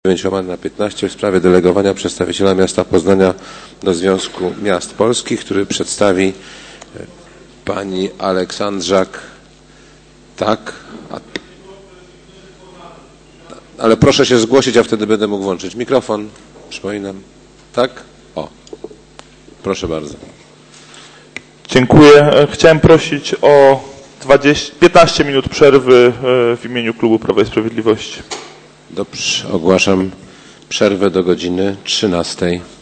9/15 w sprawie delegowania przedstawiciela miasta Poznania do Związku Miast Polskich, który przedstawi pani Aleksandrzak. Tak? Ale proszę się zgłosić, a wtedy będę mógł włączyć mikrofon. Przypominam. Tak? O. Proszę bardzo. Dziękuję. Chciałem prosić o 15 minut przerwy w imieniu klubu Prawa i Sprawiedliwości. Dobrze. Ogłaszam przerwę do godziny 13.